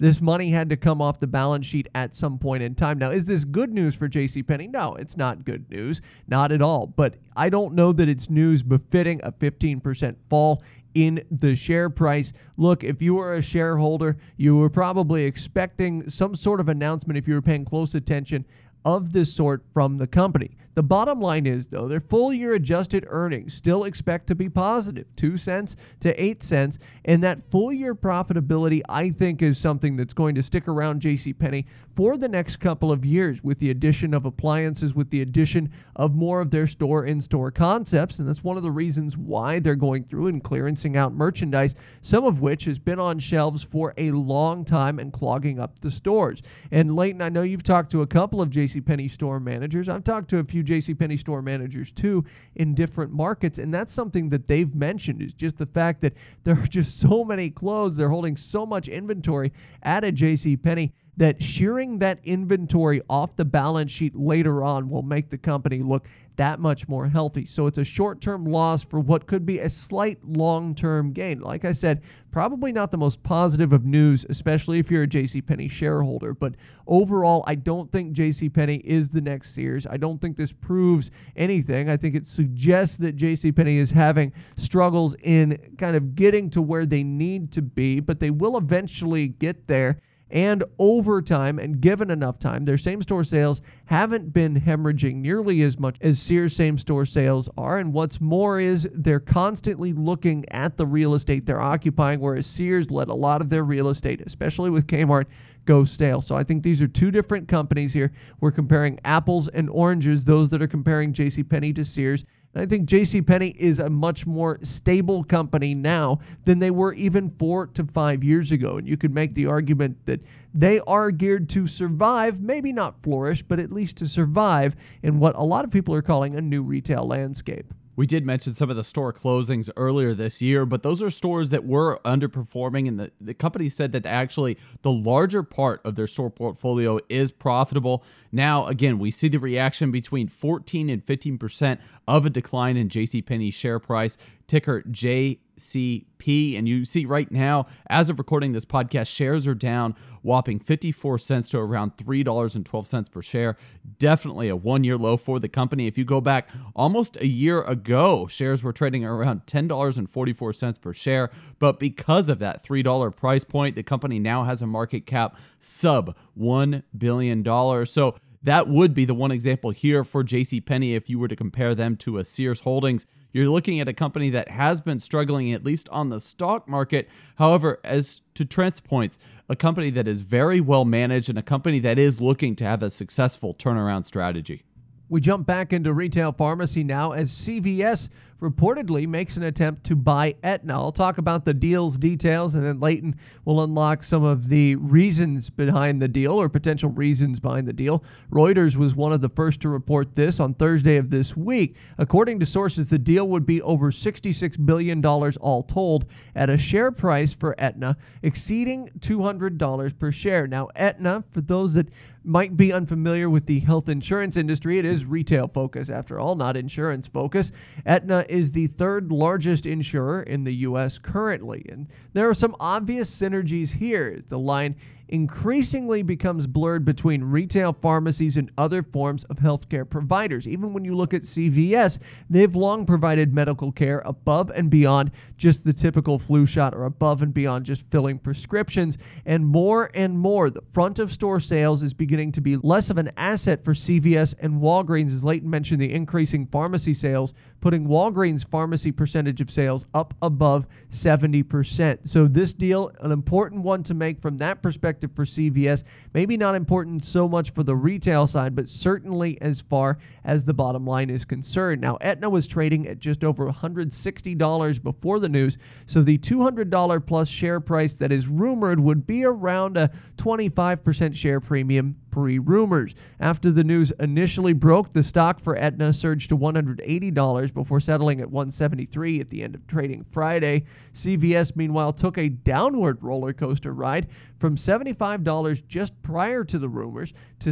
This money had to come off the balance sheet at some point in time. Now, is this good news for JCPenney? No, it's not good news. Not at all. But I don't know that it's news befitting a 15% fall in the share price. Look, if you were a shareholder, you were probably expecting some sort of announcement, if you were paying close attention, of this sort from the company. The bottom line is, though, their full year adjusted earnings still expect to be positive, 2 cents to 8 cents. And that full year profitability, I think, is something that's going to stick around JCPenney for the next couple of years, with the addition of appliances, with the addition of more of their store-in-store concepts. And that's one of the reasons why they're going through and clearancing out merchandise, some of which has been on shelves for a long time and clogging up the stores. And Leighton, I know you've talked to a couple of JCPenney store managers. I've talked to a few JCPenney store managers too in different markets, and that's something that they've mentioned, is just the fact that there are just so many clothes, they're holding so much inventory at a JCPenney, that shearing that inventory off the balance sheet later on will make the company look that much more healthy. So it's a short-term loss for what could be a slight long-term gain. Like I said, probably not the most positive of news, especially if you're a JCPenney shareholder. But overall, I don't think JCPenney is the next Sears. I don't think this proves anything. I think it suggests that JCPenney is having struggles in kind of getting to where they need to be, but they will eventually get there. And over time, and given enough time, their same-store sales haven't been hemorrhaging nearly as much as Sears same-store sales are. And what's more is they're constantly looking at the real estate they're occupying, whereas Sears let a lot of their real estate, especially with Kmart, go stale. So I think these are two different companies here. We're comparing apples and oranges, those that are comparing JCPenney to Sears. And I think JCPenney is a much more stable company now than they were even 4 to 5 years ago. And you could make the argument that they are geared to survive, maybe not flourish, but at least to survive in what a lot of people are calling a new retail landscape. We did mention some of the store closings earlier this year, but those are stores that were underperforming, and the company said that actually the larger part of their store portfolio is profitable. Now, again, we see the reaction between 14 and 15% of a decline in JCPenney's share price, ticker JCP. And you see right now, as of recording this podcast, shares are down whopping 54 cents to around $3.12 per share. Definitely a one-year low for the company. If you go back almost a year ago, shares were trading around $10.44 per share. But because of that $3 price point, the company now has a market cap sub $1 billion. So that would be the one example here for JCPenney if you were to compare them to a Sears Holdings. You're looking at a company that has been struggling, at least on the stock market. However, as to Trent's points, a company that is very well managed and a company that is looking to have a successful turnaround strategy. We jump back into retail pharmacy now as CVS reportedly makes an attempt to buy Aetna. I'll talk about the deal's details, and then Leighton will unlock some of the reasons behind the deal, or potential reasons behind the deal. Reuters was one of the first to report this on Thursday of this week. According to sources, the deal would be over $66 billion all told, at a share price for Aetna exceeding $200 per share. Now, Aetna, for those that might be unfamiliar with the health insurance industry, it is retail focus after all, not insurance focus. Aetna is the third largest insurer in the U.S. currently, and there are some obvious synergies here. The line increasingly becomes blurred between retail pharmacies and other forms of healthcare providers. Even when you look at CVS, they've long provided medical care above and beyond just the typical flu shot, or above and beyond just filling prescriptions. And more, the front of store sales is beginning to be less of an asset for CVS and Walgreens, as Leighton mentioned, the increasing pharmacy sales, putting Walgreens' pharmacy percentage of sales up above 70%. So this deal, an important one to make from that perspective for CVS, maybe not important so much for the retail side, but certainly as far as the bottom line is concerned. Now, Aetna was trading at just over $160 before the news, so the $200 plus share price that is rumored would be around a 25% share premium pre-rumors. After the news initially broke, the stock for Aetna surged to $180 before settling at $173 at the end of trading Friday. CVS, meanwhile, took a downward roller coaster ride from $75 just prior to the rumors to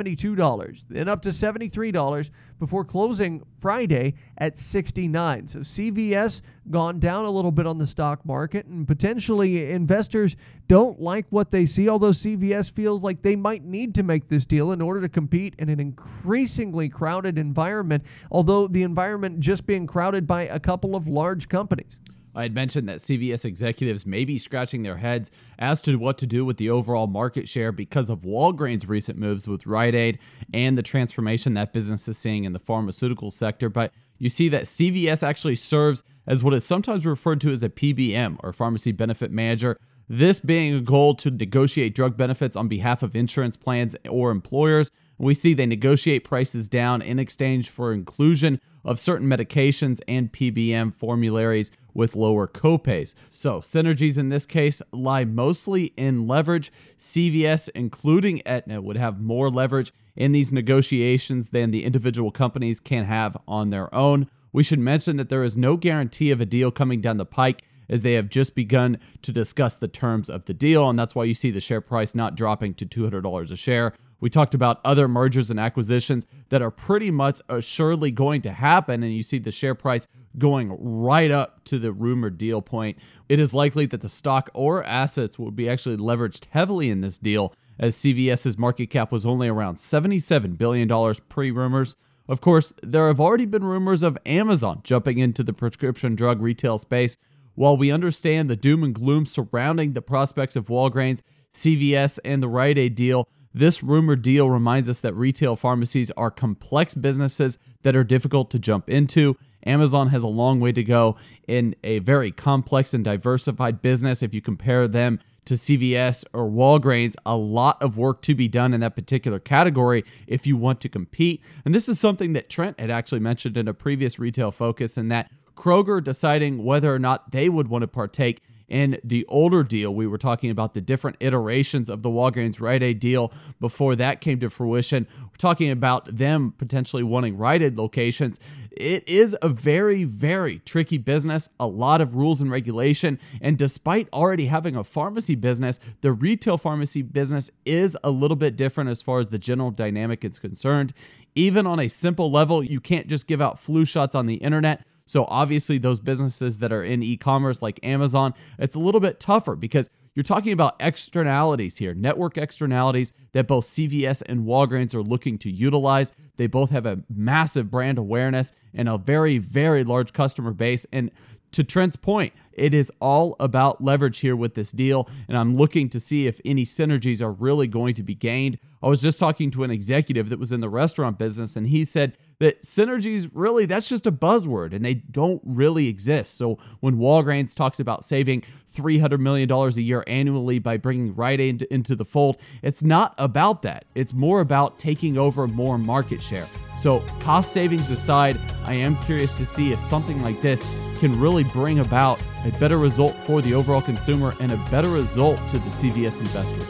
$72, then up to $73 before closing Friday at $69. So CVS gone down a little bit on the stock market, and potentially investors don't like what they see, although CVS feels like they might need to make this deal in order to compete in an increasingly crowded environment, although the environment just being crowded by a couple of large companies. I had mentioned that CVS executives may be scratching their heads as to what to do with the overall market share because of Walgreens' recent moves with Rite Aid and the transformation that business is seeing in the pharmaceutical sector. But you see that CVS actually serves as what is sometimes referred to as a PBM, or pharmacy benefit manager. This being a goal to negotiate drug benefits on behalf of insurance plans or employers. We see they negotiate prices down in exchange for inclusion of certain medications and PBM formularies with lower copays. So synergies in this case lie mostly in leverage. CVS, including Aetna, would have more leverage in these negotiations than the individual companies can have on their own. We should mention that there is no guarantee of a deal coming down the pike, as they have just begun to discuss the terms of the deal, and that's why you see the share price not dropping to $200 a share. We talked about other mergers and acquisitions that are pretty much assuredly going to happen, and you see the share price going right up to the rumored deal point. It is likely that the stock or assets will be actually leveraged heavily in this deal, as CVS's market cap was only around $77 billion pre-rumors. Of course, there have already been rumors of Amazon jumping into the prescription drug retail space. While we understand the doom and gloom surrounding the prospects of Walgreens, CVS, and the Rite Aid deal, this rumored deal reminds us that retail pharmacies are complex businesses that are difficult to jump into. Amazon has a long way to go in a very complex and diversified business. If you compare them to CVS or Walgreens, a lot of work to be done in that particular category if you want to compete. And this is something that Trent had actually mentioned in a previous Retail Focus, and that Kroger deciding whether or not they would want to partake in the older deal. We were talking about the different iterations of the Walgreens Rite Aid deal before that came to fruition. We're talking about them potentially wanting Rite Aid locations. It is a very, very tricky business, a lot of rules and regulation, and despite already having a pharmacy business, the retail pharmacy business is a little bit different as far as the general dynamic is concerned. Even on a simple level, you can't just give out flu shots on the internet. So obviously those businesses that are in e-commerce like Amazon, it's a little bit tougher because you're talking about externalities here, network externalities that both CVS and Walgreens are looking to utilize. They both have a massive brand awareness and a very, very large customer base. And to Trent's point, it is all about leverage here with this deal, and I'm looking to see if any synergies are really going to be gained. I was just talking to an executive that was in the restaurant business, and he said that synergies, really, that's just a buzzword, and they don't really exist. So when Walgreens talks about saving $300 million a year annually by bringing Rite Aid into the fold, it's not about that. It's more about taking over more market share. So cost savings aside, I am curious to see if something like this can really bring about a better result for the overall consumer and a better result to the CVS investors.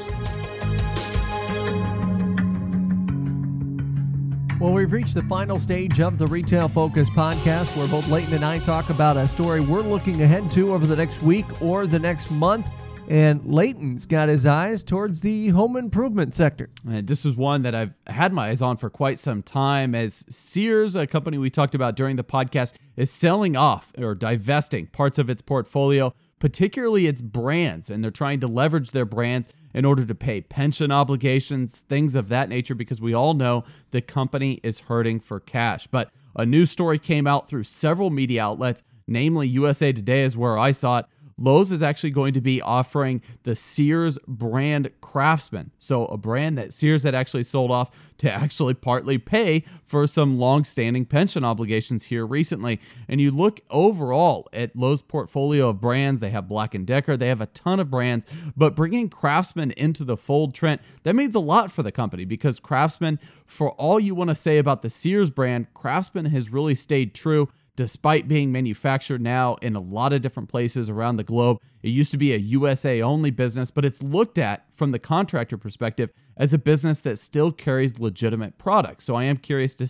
Well, we've reached the final stage of the Retail Focus podcast, where both Leighton and I talk about a story we're looking ahead to over the next week or the next month. And Leighton's got his eyes towards the home improvement sector. And this is one that I've had my eyes on for quite some time, as Sears, a company we talked about during the podcast, is selling off or divesting parts of its portfolio, particularly its brands. And they're trying to leverage their brands in order to pay pension obligations, things of that nature, because we all know the company is hurting for cash. But a news story came out through several media outlets, namely USA Today is where I saw it. Lowe's is actually going to be offering the Sears brand Craftsman. So a brand that Sears had actually sold off to actually partly pay for some long-standing pension obligations here recently. And you look overall at Lowe's portfolio of brands, they have Black & Decker, they have a ton of brands, but bringing Craftsman into the fold, Trent, that means a lot for the company, because Craftsman, for all you want to say about the Sears brand, Craftsman has really stayed true. Despite being manufactured now in a lot of different places around the globe. It used to be a USA only business, but it's looked at from the contractor perspective as a business that still carries legitimate products. So I am curious to see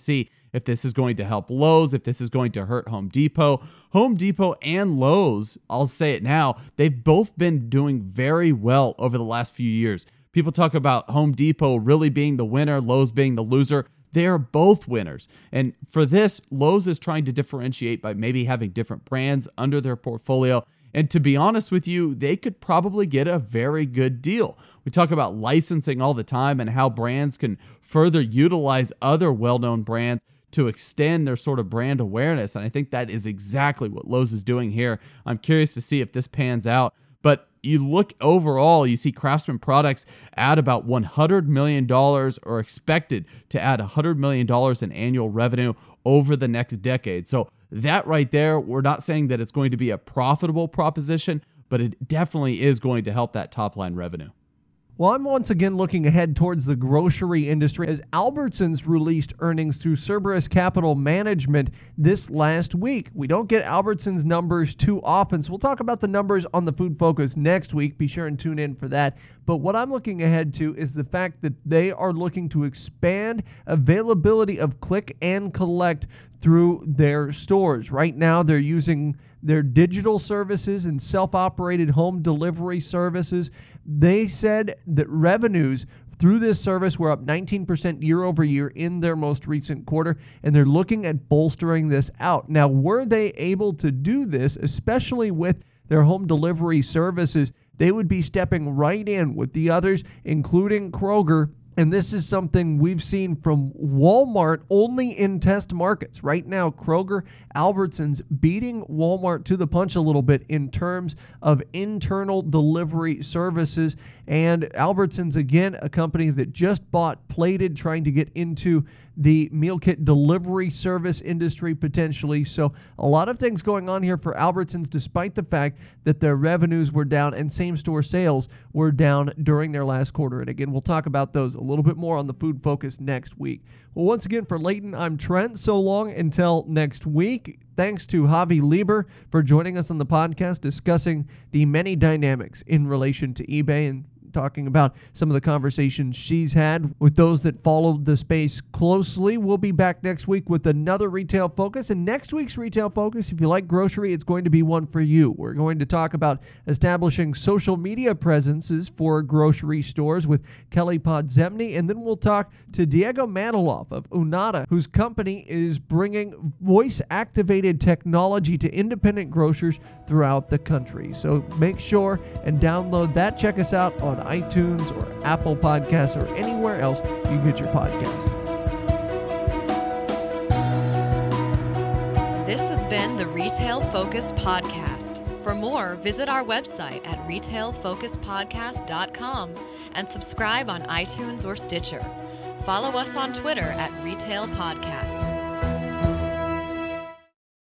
if this is going to help Lowe's, if this is going to hurt Home Depot. Home Depot and Lowe's, I'll say it now, they've both been doing very well over the last few years. People talk about Home Depot really being the winner, Lowe's being the loser. They are both winners. And for this, Lowe's is trying to differentiate by maybe having different brands under their portfolio. And to be honest with you, they could probably get a very good deal. We talk about licensing all the time and how brands can further utilize other well-known brands to extend their sort of brand awareness. And I think that is exactly what Lowe's is doing here. I'm curious to see if this pans out. But you look overall, you see Craftsman Products add about $100 million or expected to add $100 million in annual revenue over the next decade. So that right there, we're not saying that it's going to be a profitable proposition, but it definitely is going to help that top line revenue. Well, I'm once again looking ahead towards the grocery industry as Albertsons released earnings through Cerberus Capital Management this last week. We don't get Albertsons numbers too often, so we'll talk about the numbers on the Food Focus next week. Be sure and tune in for that. But what I'm looking ahead to is the fact that they are looking to expand availability of click and collect through their stores. Right now, they're using their digital services and self-operated home delivery services. They said that revenues through this service were up 19% year over year in their most recent quarter, and they're looking at bolstering this out. Now, were they able to do this, especially with their home delivery services, they would be stepping right in with the others, including Kroger. And this is something we've seen from Walmart only in test markets. Right now, Kroger, Albertsons beating Walmart to the punch a little bit in terms of internal delivery services. And Albertsons, again, a company that just bought Plated, trying to get into the meal kit delivery service industry potentially. So a lot of things going on here for Albertsons, despite the fact that their revenues were down and same-store sales were down during their last quarter. And again, we'll talk about those a little bit more on the Food Focus next week. Well, once again, for Leighton, I'm Trent. So long until next week. Thanks to Javi Lieber for joining us on the podcast, discussing the many dynamics in relation to eBay and talking about some of the conversations she's had with those that follow the space closely. We'll be back next week with another Retail Focus. And next week's Retail Focus, if you like grocery, it's going to be one for you. We're going to talk about establishing social media presences for grocery stores with Kelly Podzemny. And then we'll talk to Diego Maniloff of Unata, whose company is bringing voice-activated technology to independent grocers throughout the country. So make sure and download that. Check us out on iTunes or Apple Podcasts or anywhere else you get your podcast. This has been the Retail Focus Podcast. For more, visit our website at retailfocuspodcast.com and subscribe on iTunes or Stitcher. Follow us on Twitter at Retail Podcast.